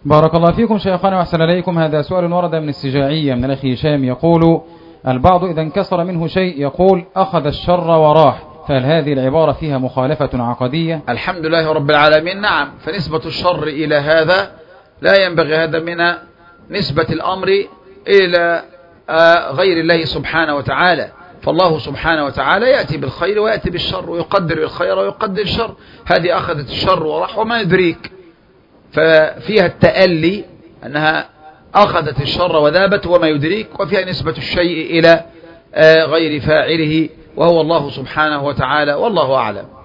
بارك الله فيكم شيخنا وأحسن إليكم. هذا سؤال ورد من السجاعية من الأخ هشام يقول: البعض إذا انكسر منه شيء يقول أخذ الشر وراح، فهل هذه العبارة فيها مخالفة عقدية؟ الحمد لله رب العالمين. نعم، فنسبة الشر إلى هذا لا ينبغي، هذا من نسبة الأمر إلى غير الله سبحانه وتعالى. فالله سبحانه وتعالى يأتي بالخير ويأتي بالشر، ويقدر الخير ويقدر الشر. هذه أخذت الشر وراح وما يدريك، ففيها التألي أنها أخذت الشر وذابت وما يدريك، وفيها نسبة الشيء إلى غير فاعله وهو الله سبحانه وتعالى، والله أعلم.